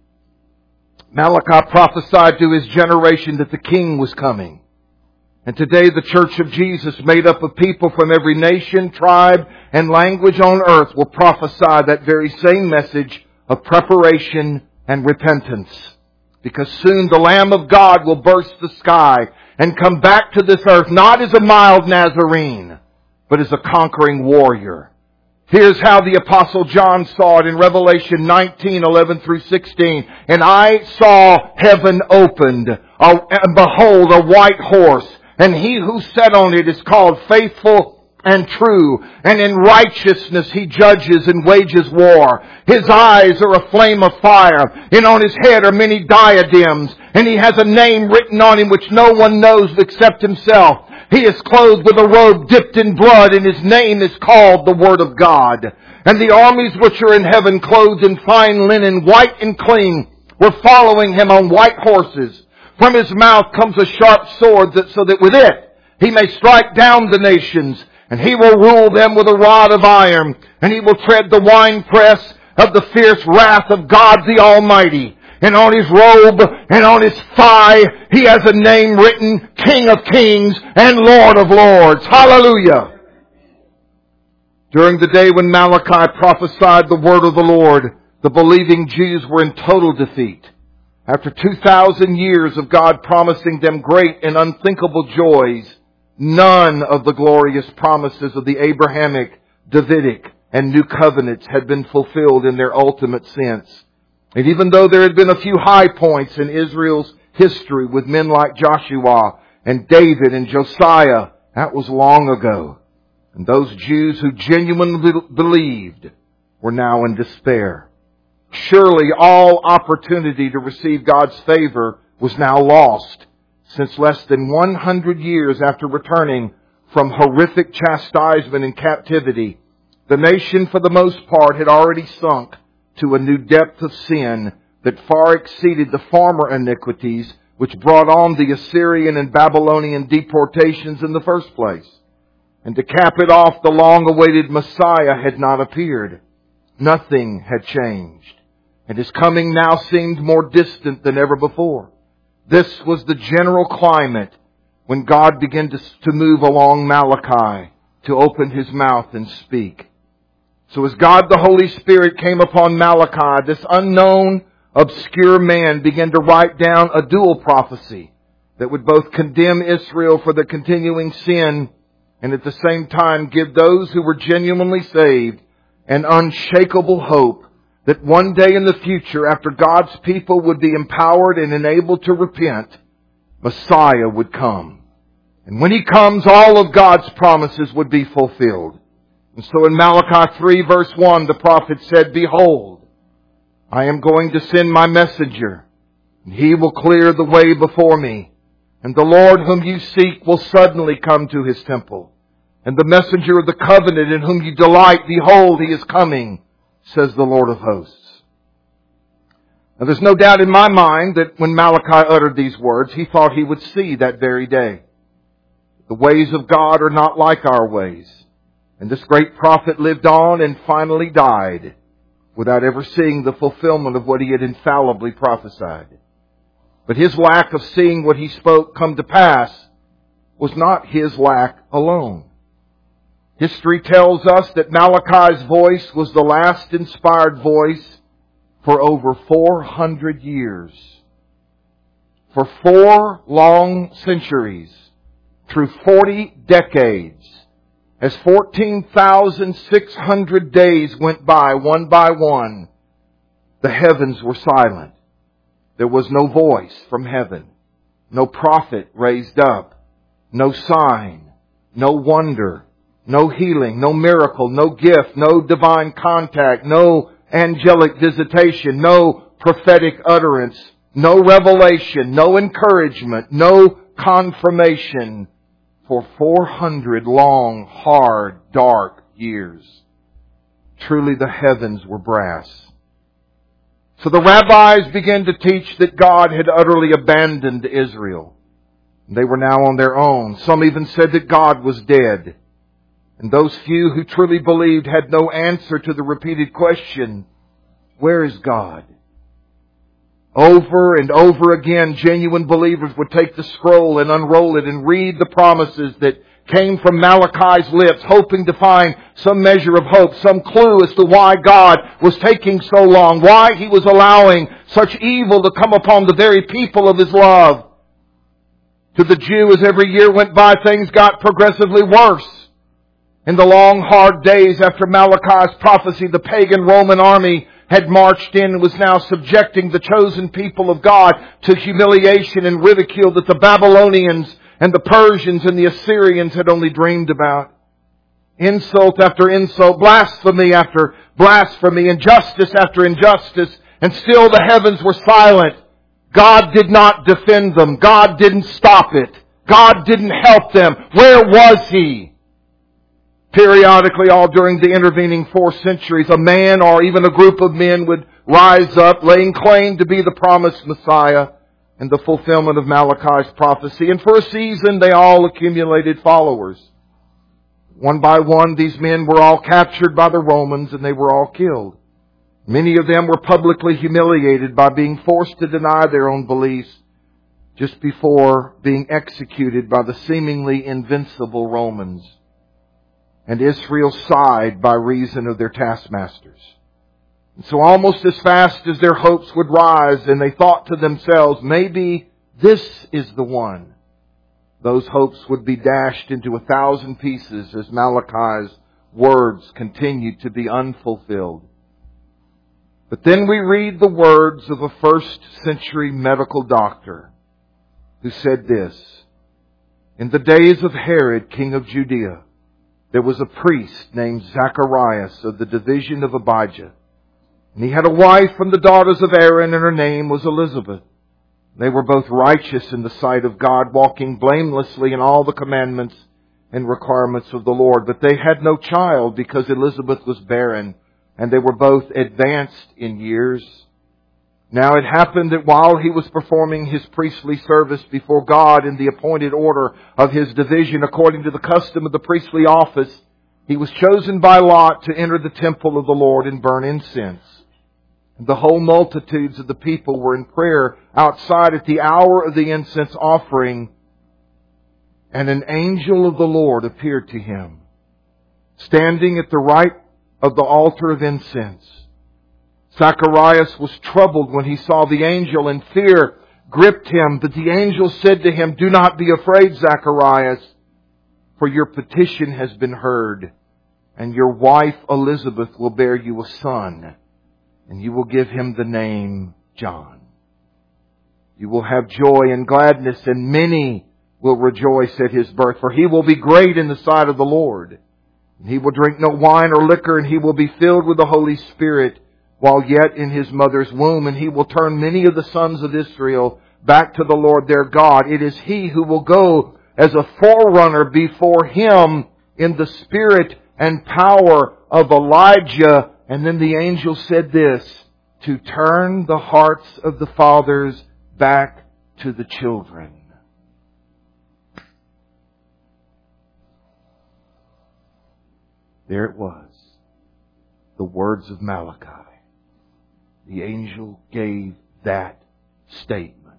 Malachi prophesied to his generation that the King was coming. And today the Church of Jesus, made up of people from every nation, tribe, and language on earth, will prophesy that very same message of preparation and repentance. Because soon the Lamb of God will burst the sky and come back to this earth, not as a mild Nazarene, but as a conquering warrior. Here's how the Apostle John saw it in Revelation 19:11 through 16. And I saw heaven opened, and behold, a white horse. And He who sat on it is called Faithful and True. And in righteousness He judges and wages war. His eyes are a flame of fire. And on His head are many diadems. And He has a name written on Him which no one knows except Himself. He is clothed with a robe dipped in blood, and His name is called the Word of God. And the armies which are in heaven, clothed in fine linen, white and clean, were following Him on white horses. From His mouth comes a sharp sword, so that with it He may strike down the nations. And He will rule them with a rod of iron. And He will tread the winepress of the fierce wrath of God the Almighty. And on His robe and on His thigh He has a name written, King of Kings and Lord of Lords. Hallelujah! During the day when Malachi prophesied the word of the Lord, the believing Jews were in total defeat. After 2,000 years of God promising them great and unthinkable joys, none of the glorious promises of the Abrahamic, Davidic, and New Covenants had been fulfilled in their ultimate sense. And even though there had been a few high points in Israel's history with men like Joshua and David and Josiah, that was long ago. And those Jews who genuinely believed were now in despair. Surely all opportunity to receive God's favor was now lost, since less than 100 years after returning from horrific chastisement and captivity, the nation for the most part had already sunk to a new depth of sin that far exceeded the former iniquities which brought on the Assyrian and Babylonian deportations in the first place. And to cap it off, the long-awaited Messiah had not appeared. Nothing had changed. And His coming now seemed more distant than ever before. This was the general climate when God began to move along Malachi to open His mouth and speak. So as God the Holy Spirit came upon Malachi, this unknown, obscure man began to write down a dual prophecy that would both condemn Israel for their continuing sin and at the same time give those who were genuinely saved an unshakable hope that one day in the future, after God's people would be empowered and enabled to repent, Messiah would come. And when He comes, all of God's promises would be fulfilled. And so in Malachi 3 verse 1, the prophet said, Behold, I am going to send my messenger, and he will clear the way before me. And the Lord whom you seek will suddenly come to His temple. And the messenger of the covenant in whom you delight, behold, He is coming, says the Lord of hosts. Now there's no doubt in my mind that when Malachi uttered these words, he thought he would see that very day. The ways of God are not like our ways. And this great prophet lived on and finally died without ever seeing the fulfillment of what he had infallibly prophesied. But his lack of seeing what he spoke come to pass was not his lack alone. History tells us that Malachi's voice was the last inspired voice for over 400 years. For 4 long centuries, through 40 decades, as 14,600 days went by one, the heavens were silent. There was no voice from heaven, no prophet raised up, no sign, no wonder, no healing, no miracle, no gift, no divine contact, no angelic visitation, no prophetic utterance, no revelation, no encouragement, no confirmation for 400 long, hard, dark years. Truly the heavens were brass. So the rabbis began to teach that God had utterly abandoned Israel. They were now on their own. Some even said that God was dead. And those few who truly believed had no answer to the repeated question, where is God? Over and over again, genuine believers would take the scroll and unroll it and read the promises that came from Malachi's lips, hoping to find some measure of hope, some clue as to why God was taking so long, why He was allowing such evil to come upon the very people of His love. To the Jew, as every year went by, things got progressively worse. In the long, hard days after Malachi's prophecy, the pagan Roman army had marched in and was now subjecting the chosen people of God to humiliation and ridicule that the Babylonians and the Persians and the Assyrians had only dreamed about. Insult after insult, blasphemy after blasphemy, injustice after injustice, and still the heavens were silent. God did not defend them. God didn't stop it. God didn't help them. Where was He? Periodically, all during the intervening 4 centuries, a man or even a group of men would rise up, laying claim to be the promised Messiah and the fulfillment of Malachi's prophecy. And for a season, they all accumulated followers. One by one, these men were all captured by the Romans and they were all killed. Many of them were publicly humiliated by being forced to deny their own beliefs just before being executed by the seemingly invincible Romans. And Israel sighed by reason of their taskmasters. And so almost as fast as their hopes would rise and they thought to themselves, maybe this is the one, those hopes would be dashed into 1,000 pieces as Malachi's words continued to be unfulfilled. But then we read the words of a 1st century medical doctor who said this: in the days of Herod, king of Judea, there was a priest named Zacharias of the division of Abijah. And he had a wife from the daughters of Aaron, and her name was Elizabeth. They were both righteous in the sight of God, walking blamelessly in all the commandments and requirements of the Lord. But they had no child because Elizabeth was barren, and they were both advanced in years. Now it happened that while he was performing his priestly service before God in the appointed order of his division according to the custom of the priestly office, he was chosen by lot to enter the temple of the Lord and burn incense. And the whole multitudes of the people were in prayer outside at the hour of the incense offering, and an angel of the Lord appeared to him, standing at the right of the altar of incense. Zacharias was troubled when he saw the angel, and fear gripped him. But the angel said to him, "Do not be afraid, Zacharias, for your petition has been heard, and your wife Elizabeth will bear you a son, and you will give him the name John. You will have joy and gladness, and many will rejoice at his birth, for he will be great in the sight of the Lord. And he will drink no wine or liquor, and he will be filled with the Holy Spirit while yet in his mother's womb. And he will turn many of the sons of Israel back to the Lord their God. It is he who will go as a forerunner before him in the spirit and power of Elijah." And then the angel said this: "to turn the hearts of the fathers back to the children." There it was, the words of Malachi. The angel gave that statement.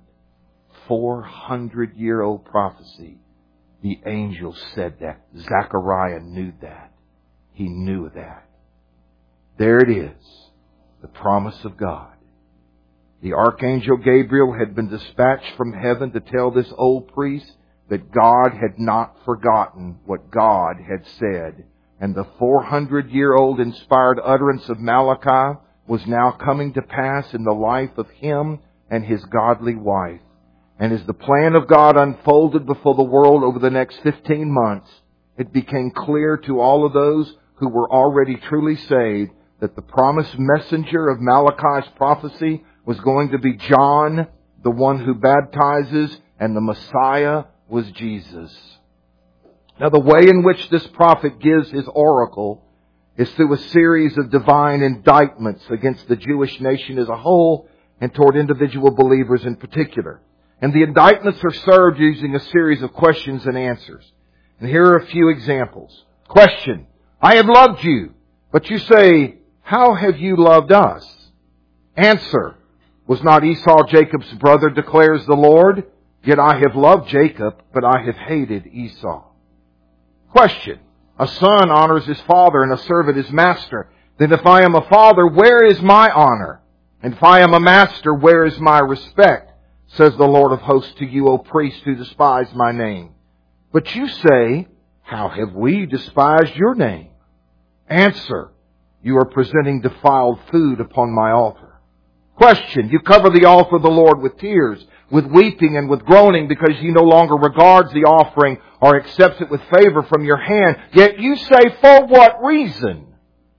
400-year-old prophecy. The angel said that. Zechariah knew that. He knew that. There it is, the promise of God. The archangel Gabriel had been dispatched from heaven to tell this old priest that God had not forgotten what God had said. And the 400-year-old inspired utterance of Malachi was now coming to pass in the life of him and his godly wife. And as the plan of God unfolded before the world over the next 15 months, it became clear to all of those who were already truly saved that the promised messenger of Malachi's prophecy was going to be John, the one who baptizes, and the Messiah was Jesus. Now, the way in which this prophet gives his oracle is through a series of divine indictments against the Jewish nation as a whole and toward individual believers in particular. And the indictments are served using a series of questions and answers. And here are a few examples. Question: I have loved you, but you say, how have you loved us? Answer: was not Esau Jacob's brother, declares the Lord? Yet I have loved Jacob, but I have hated Esau. Question: a son honors his father and a servant his master. Then if I am a father, where is my honor? And if I am a master, where is my respect? Says the Lord of hosts to you, O priests who despise my name. But you say, how have we despised your name? Answer: you are presenting defiled food upon my altar. Question: you cover the altar of the Lord with tears, with weeping and with groaning, because he no longer regards the offering or accepts it with favor from your hand. Yet you say, for what reason?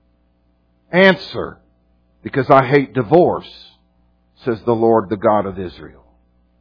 Answer: because I hate divorce, says the Lord, the God of Israel.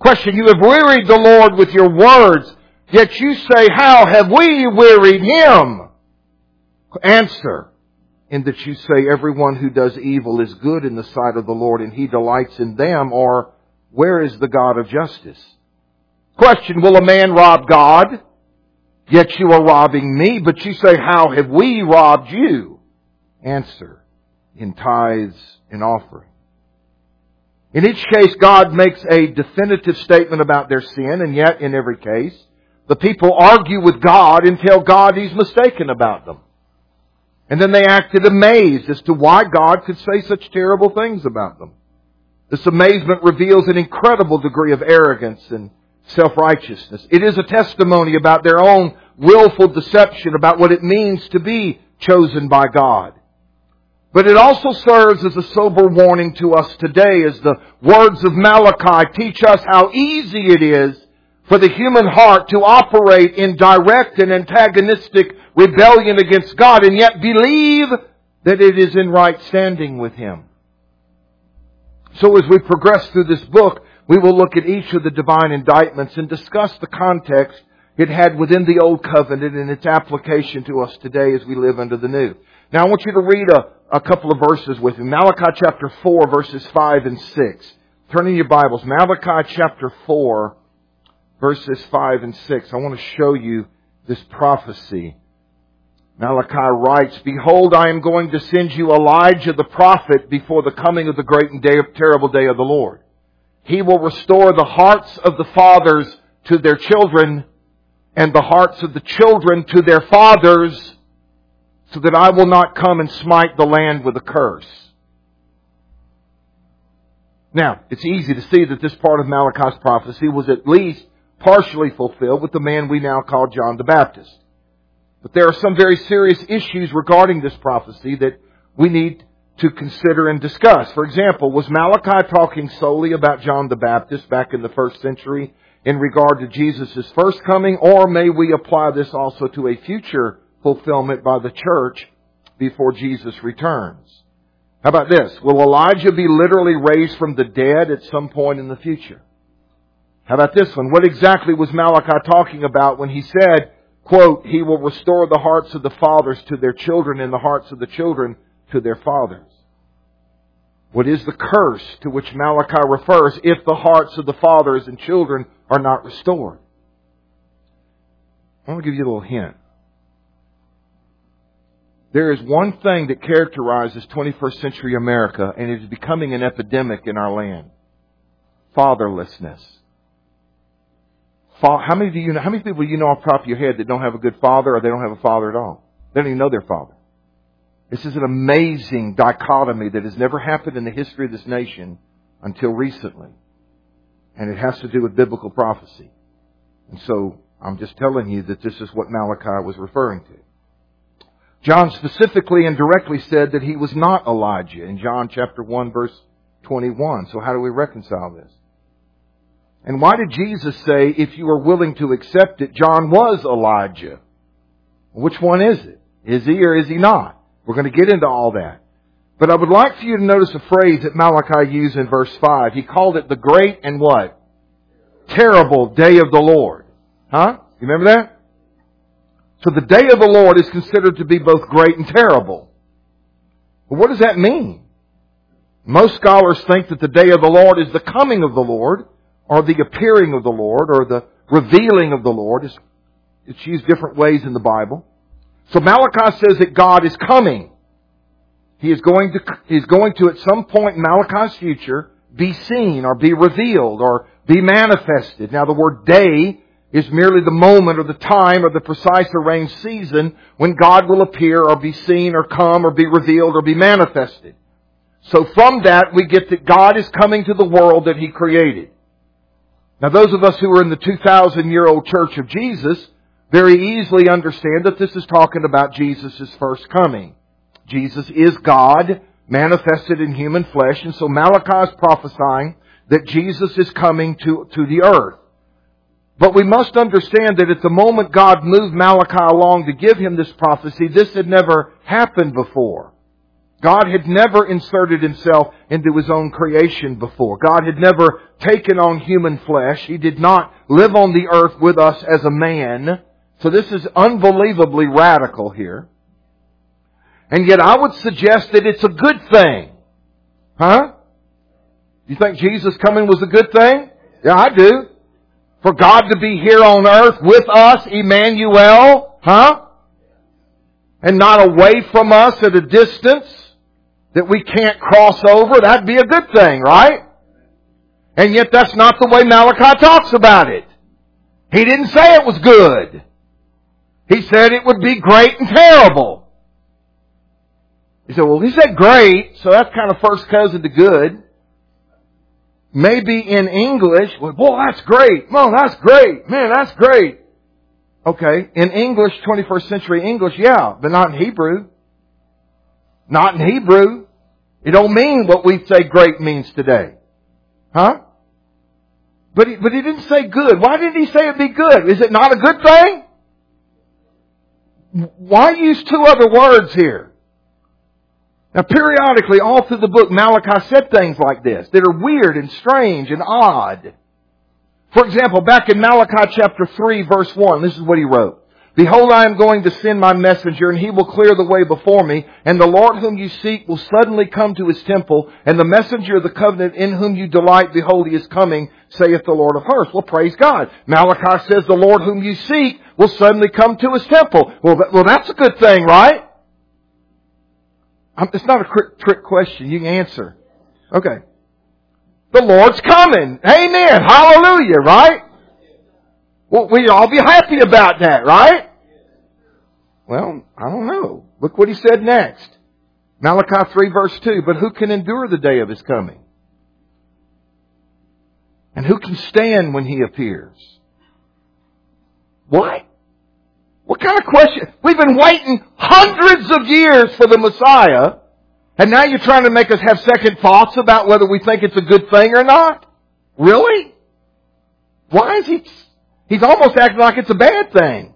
Question, you have wearied the Lord with your words, yet you say, how have we wearied Him? Answer, in that you say, everyone who does evil is good in the sight of the Lord, and He delights in them, or where is the God of justice? Question, will a man rob God? Yet you are robbing me, but you say, how have we robbed you? Answer, in tithes and offering. In each case, God makes a definitive statement about their sin, and yet, in every case, the people argue with God and tell God He's mistaken about them. And then they acted amazed as to why God could say such terrible things about them. This amazement reveals an incredible degree of arrogance and self-righteousness. It is a testimony about their own willful deception about what it means to be chosen by God. But it also serves as a sober warning to us today as the words of Malachi teach us how easy it is for the human heart to operate in direct and antagonistic rebellion against God and yet believe that it is in right standing with Him. So as we progress through this book, we will look at each of the divine indictments and discuss the context it had within the Old Covenant and its application to us today as we live under the New. Now I want you to read a couple of verses with me. Malachi chapter 4 verses 5 and 6. Turn in your Bibles. Malachi chapter 4 verses 5 and 6. I want to show you this prophecy. Malachi writes, behold, I am going to send you Elijah the prophet before the coming of the great and terrible day of the Lord. He will restore the hearts of the fathers to their children and the hearts of the children to their fathers, so that I will not come and smite the land with a curse. Now, it's easy to see that this part of Malachi's prophecy was at least partially fulfilled with the man we now call John the Baptist. But there are some very serious issues regarding this prophecy that we need to consider and discuss. For example, was Malachi talking solely about John the Baptist back in the first century in regard to Jesus' first coming, or may we apply this also to a future fulfillment by the church before Jesus returns? How about this? Will Elijah be literally raised from the dead at some point in the future? How about this one? What exactly was Malachi talking about when he said, quote, He will restore the hearts of the fathers to their children and the hearts of the children to their fathers? What is the curse to which Malachi refers if the hearts of the fathers and children are not restored? I want to give you a little hint. There is one thing that characterizes 21st century America, and it is becoming an epidemic in our land. Fatherlessness. How many people you know off the top of your head that don't have a good father, or they don't have a father at all? They don't even know their father. This is an amazing dichotomy that has never happened in the history of this nation until recently. And it has to do with biblical prophecy. And so I'm just telling you that this is what Malachi was referring to. John specifically and directly said that he was not Elijah in John chapter 1 verse 21. So how do we reconcile this? And why did Jesus say, if you are willing to accept it, John was Elijah? Which one is it? Is he or is he not? We're going to get into all that. But I would like for you to notice a phrase that Malachi used in verse 5. He called it the great and what? Terrible day of the Lord. Huh? You remember that? So the day of the Lord is considered to be both great and terrible. Well, what does that mean? Most scholars think that the day of the Lord is the coming of the Lord, or the appearing of the Lord, or the revealing of the Lord. It's used different ways in the Bible. So Malachi says that God is coming. He is going to at some point in Malachi's future be seen or be revealed or be manifested. Now the word day is merely the moment or the time or the precise arranged season when God will appear or be seen or come or be revealed or be manifested. So from that we get that God is coming to the world that He created. Now those of us who are in the 2,000-year-old Church of Jesus very easily understand that this is talking about Jesus' first coming. Jesus is God, manifested in human flesh, and so Malachi is prophesying that Jesus is coming to the earth. But we must understand that at the moment God moved Malachi along to give him this prophecy, this had never happened before. God had never inserted Himself into His own creation before. God had never taken on human flesh. He did not live on the earth with us as a man. So this is unbelievably radical here. And yet I would suggest that it's a good thing. Huh? You think Jesus coming was a good thing? Yeah, I do. For God to be here on earth with us, Emmanuel, huh? And not away from us at a distance that we can't cross over, that'd be a good thing, right? And yet that's not the way Malachi talks about it. He didn't say it was good. He said it would be great and terrible. He said, well, he said great, so that's kind of first cousin to good. Maybe in English, well, boy, that's great. Oh, that's great. Man, that's great. Okay, in English, 21st century English, yeah, but not in Hebrew. Not in Hebrew. It don't mean what we say great means today. Huh? But he didn't say good. Why did he say it'd be good? Is it not a good thing? Why use two other words here? Now, periodically, all through the book, Malachi said things like this that are weird and strange and odd. For example, back in Malachi chapter 3, verse 1, this is what he wrote. Behold, I am going to send my messenger, and he will clear the way before me. And the Lord whom you seek will suddenly come to His temple. And the messenger of the covenant in whom you delight, behold, He is coming, saith the Lord of hosts. Well, praise God. Malachi says the Lord whom you seek will suddenly come to His temple. Well, that's a good thing, right? It's not a trick question. You can answer. Okay. The Lord's coming. Amen. Hallelujah, right? Well, we all be happy about that, right? Well, I don't know. Look what he said next. Malachi 3 verse 2. But who can endure the day of His coming? And who can stand when He appears? What? What kind of question? We've been waiting hundreds of years for the Messiah, and now you're trying to make us have second thoughts about whether we think it's a good thing or not? Really? Why is He's almost acting like it's a bad thing.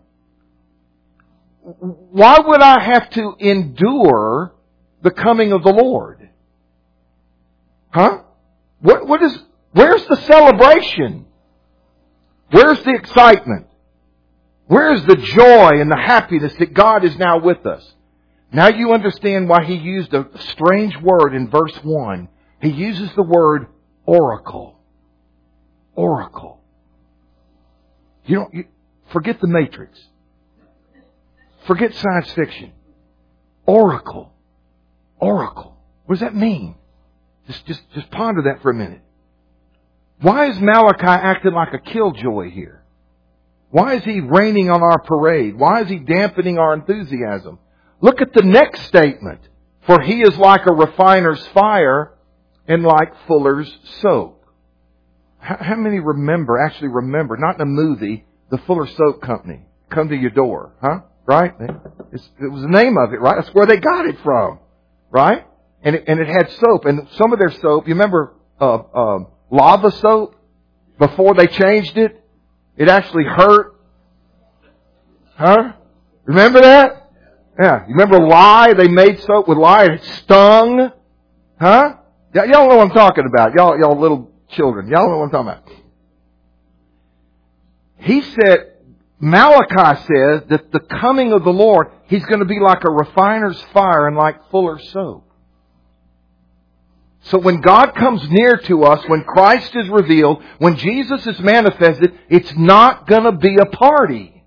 Why would I have to endure the coming of the Lord? Huh? Where's the celebration? Where's the excitement? Where's the joy and the happiness that God is now with us? Now you understand why He used a strange word in verse 1. He uses the word oracle. Oracle. Forget the Matrix. Forget science fiction. Oracle. Oracle. What does that mean? Just ponder that for a minute. Why is Malachi acting like a killjoy here? Why is he raining on our parade? Why is he dampening our enthusiasm? Look at the next statement. For he is like a refiner's fire and like fuller's soap. How many remember, not in a movie, the Fuller Soap Company, Come to Your Door, huh? Right? It was the name of it, right? That's where they got it from, right? And it had soap. And some of their soap, you remember lava soap? Before they changed it? It actually hurt. Huh? Remember that? Yeah. You remember lye? They made soap with lye and it stung. Huh? Y'all know what I'm talking about. Y'all little children. Y'all know what I'm talking about. He said, Malachi says that the coming of the Lord, He's going to be like a refiner's fire and like fuller's soap. So when God comes near to us, when Christ is revealed, when Jesus is manifested, it's not going to be a party.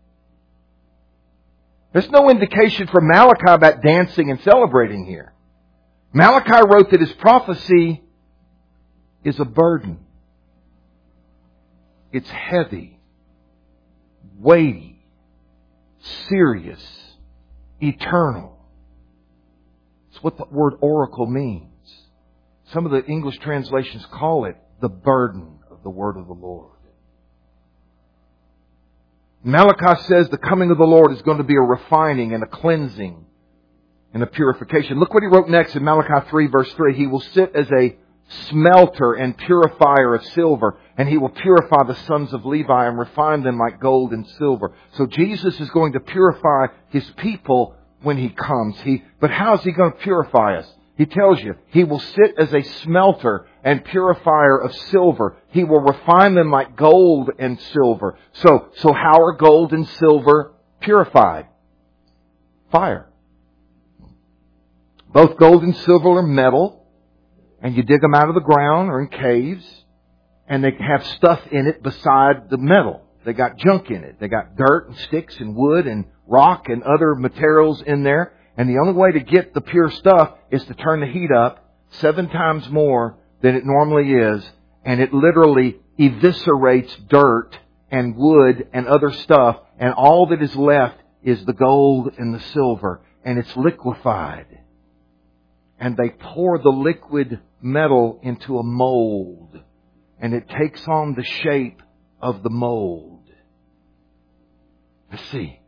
There's no indication from Malachi about dancing and celebrating here. Malachi wrote that his prophecy is a burden. It's heavy, weighty, serious, eternal. It's what the word oracle means. Some of the English translations call it the burden of the word of the Lord. Malachi says the coming of the Lord is going to be a refining and a cleansing and a purification. Look what he wrote next in Malachi 3 verse 3. He will sit as a smelter and purifier of silver, and He will purify the sons of Levi and refine them like gold and silver. So Jesus is going to purify His people when He comes. But how is He going to purify us? He tells you, He will sit as a smelter and purifier of silver. He will refine them like gold and silver. So how are gold and silver purified? Fire. Both gold and silver are metal, and you dig them out of the ground or in caves, and they have stuff in it beside the metal. They got junk in it. They got dirt and sticks and wood and rock and other materials in there. And the only way to get the pure stuff is to turn the heat up 7 times more than it normally is. And it literally eviscerates dirt and wood and other stuff. And all that is left is the gold and the silver. And it's liquefied. And they pour the liquid metal into a mold. And it takes on the shape of the mold. Let's see.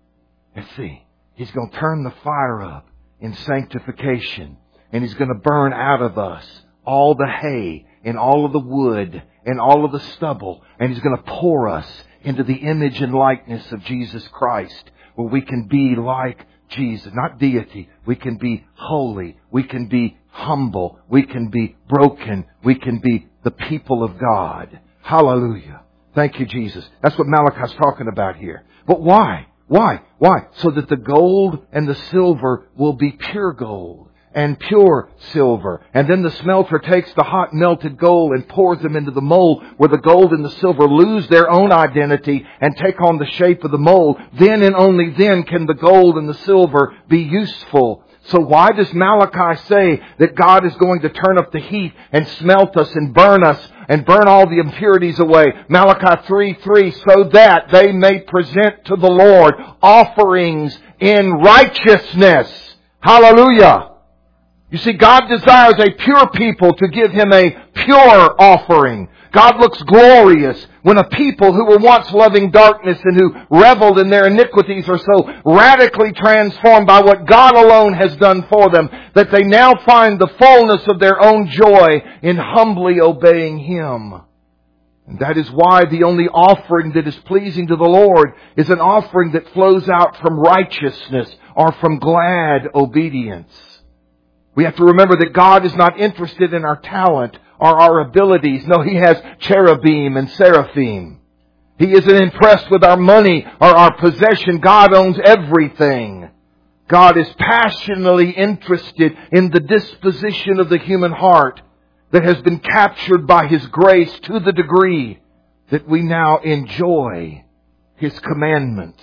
He's going to turn the fire up in sanctification. And He's going to burn out of us all the hay and all of the wood and all of the stubble. And He's going to pour us into the image and likeness of Jesus Christ, where we can be like Jesus, not deity. We can be holy. We can be humble. We can be broken. We can be the people of God. Hallelujah. Thank you, Jesus. That's what Malachi's talking about here. But why? Why? So that the gold and the silver will be pure gold and pure silver. And then the smelter takes the hot melted gold and pours them into the mold, where the gold and the silver lose their own identity and take on the shape of the mold. Then and only then can the gold and the silver be useful. So why does Malachi say that God is going to turn up the heat and smelt us and burn all the impurities away? Malachi 3:3, so that they may present to the Lord offerings in righteousness. Hallelujah. You see, God desires a pure people to give Him a pure offering. God looks glorious when a people who were once loving darkness and who reveled in their iniquities are so radically transformed by what God alone has done for them that they now find the fullness of their own joy in humbly obeying Him. And that is why the only offering that is pleasing to the Lord is an offering that flows out from righteousness or from glad obedience. We have to remember that God is not interested in our talent or our abilities. No, He has cherubim and seraphim. He isn't impressed with our money or our possession. God owns everything. God is passionately interested in the disposition of the human heart that has been captured by His grace to the degree that we now enjoy His commandments.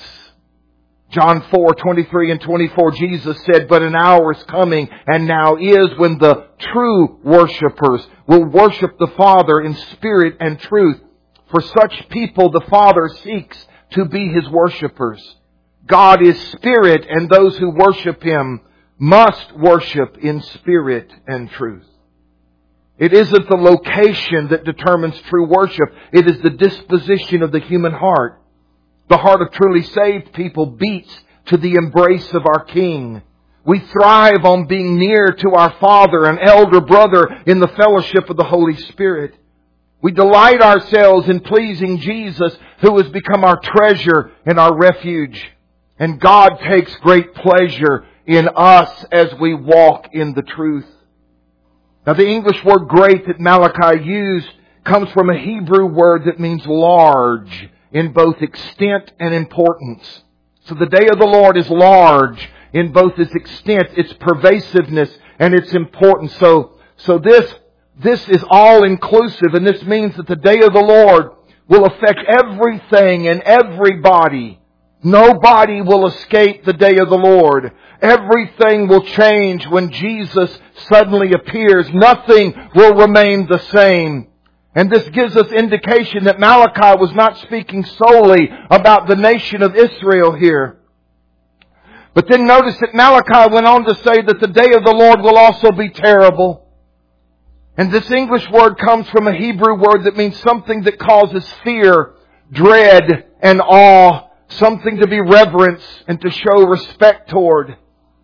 John 4:23 and 24, Jesus said, but an hour is coming and now is when the true worshipers will worship the Father in spirit and truth. For such people the Father seeks to be His worshipers. God is spirit, and those who worship Him must worship in spirit and truth. It isn't the location that determines true worship. It is the disposition of the human heart. The heart of truly saved people beats to the embrace of our King. We thrive on being near to our Father, an elder brother in the fellowship of the Holy Spirit. We delight ourselves in pleasing Jesus, who has become our treasure and our refuge. And God takes great pleasure in us as we walk in the truth. Now, the English word great that Malachi used comes from a Hebrew word that means large in both extent and importance. So the day of the Lord is large in both its extent, its pervasiveness, and its importance. So this is all inclusive, and this means that the day of the Lord will affect everything and everybody. Nobody will escape the day of the Lord. Everything will change when Jesus suddenly appears. Nothing will remain the same. And this gives us indication that Malachi was not speaking solely about the nation of Israel here. But then notice that Malachi went on to say that the day of the Lord will also be terrible. And this English word comes from a Hebrew word that means something that causes fear, dread, and awe. Something to be reverenced and to show respect toward.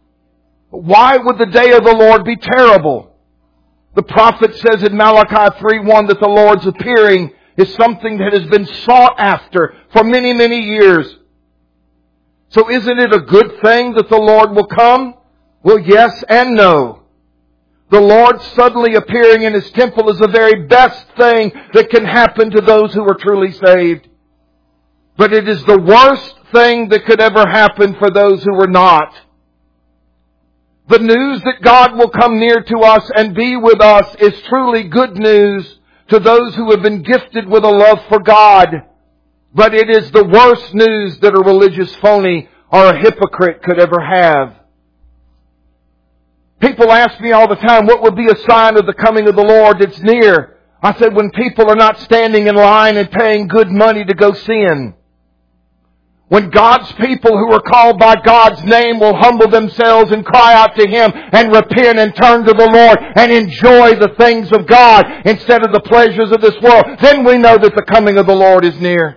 Why would the day of the Lord be terrible? The prophet says in Malachi 3:1 that the Lord's appearing is something that has been sought after for many, many years. So isn't it a good thing that the Lord will come? Well, yes and no. The Lord suddenly appearing in His temple is the very best thing that can happen to those who are truly saved. But it is the worst thing that could ever happen for those who are not. The news that God will come near to us and be with us is truly good news to those who have been gifted with a love for God. But it is the worst news that a religious phony or a hypocrite could ever have. People ask me all the time, what would be a sign of the coming of the Lord that's near? I said, when people are not standing in line and paying good money to go sin. When God's people who are called by God's name will humble themselves and cry out to Him and repent and turn to the Lord and enjoy the things of God instead of the pleasures of this world, then we know that the coming of the Lord is near.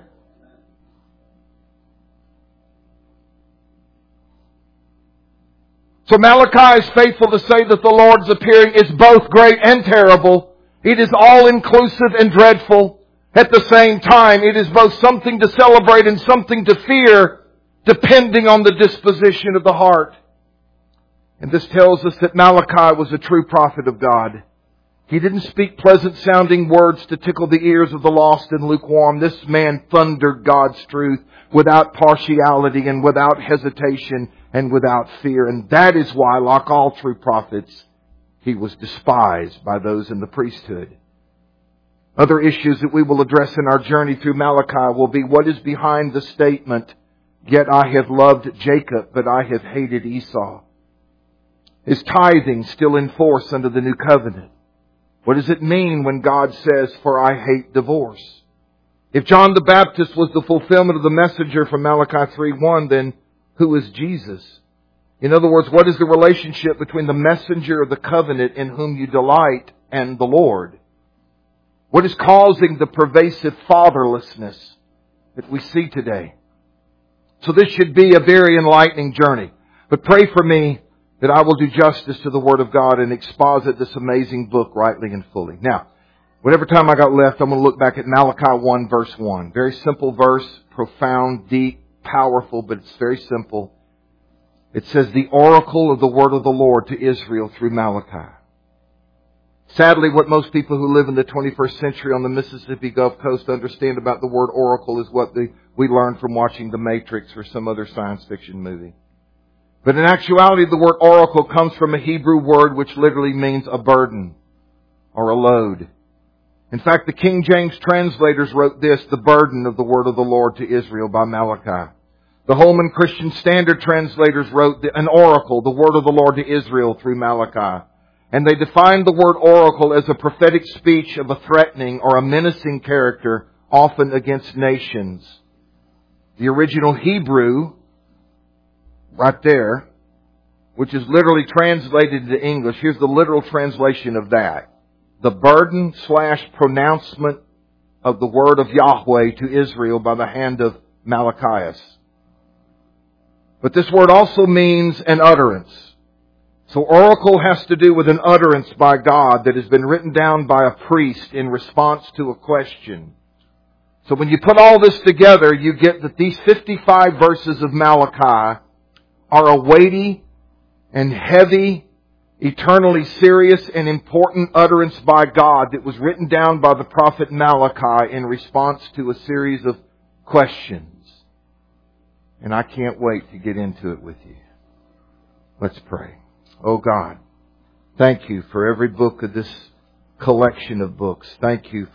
So Malachi is faithful to say that the Lord's appearing is both great and terrible. It is all-inclusive and dreadful. At the same time, it is both something to celebrate and something to fear, depending on the disposition of the heart. And this tells us that Malachi was a true prophet of God. He didn't speak pleasant-sounding words to tickle the ears of the lost and lukewarm. This man thundered God's truth without partiality and without hesitation and without fear. And that is why, like all true prophets, he was despised by those in the priesthood. Other issues that we will address in our journey through Malachi will be what is behind the statement, "Yet I have loved Jacob, but I have hated Esau." Is tithing still in force under the new covenant? What does it mean when God says, "For I hate divorce"? If John the Baptist was the fulfillment of the messenger from Malachi 3:1, then who is Jesus? In other words, what is the relationship between the messenger of the covenant in whom you delight and the Lord? What is causing the pervasive fatherlessness that we see today? So this should be a very enlightening journey. But pray for me that I will do justice to the Word of God and exposit this amazing book rightly and fully. Now, whatever time I got left, I'm going to look back at Malachi 1 verse 1. Very simple verse, profound, deep, powerful, but it's very simple. It says, the oracle of the word of the Lord to Israel through Malachi. Sadly, what most people who live in the 21st century on the Mississippi Gulf Coast understand about the word oracle is what we learned from watching The Matrix or some other science fiction movie. But in actuality, the word oracle comes from a Hebrew word which literally means a burden or a load. In fact, the King James translators wrote this, the burden of the word of the Lord to Israel by Malachi. The Holman Christian Standard translators wrote an oracle, the word of the Lord to Israel through Malachi. And they defined the word oracle as a prophetic speech of a threatening or a menacing character, often against nations. The original Hebrew, right there, which is literally translated into English, here's the literal translation of that. The burden / pronouncement of the word of Yahweh to Israel by the hand of Malachias. But this word also means an utterance. So oracle has to do with an utterance by God that has been written down by a priest in response to a question. So when you put all this together, you get that these 55 verses of Malachi are a weighty and heavy, eternally serious and important utterance by God that was written down by the prophet Malachi in response to a series of questions. And I can't wait to get into it with you. Let's pray. Oh God, thank you for every book of this collection of books. Thank you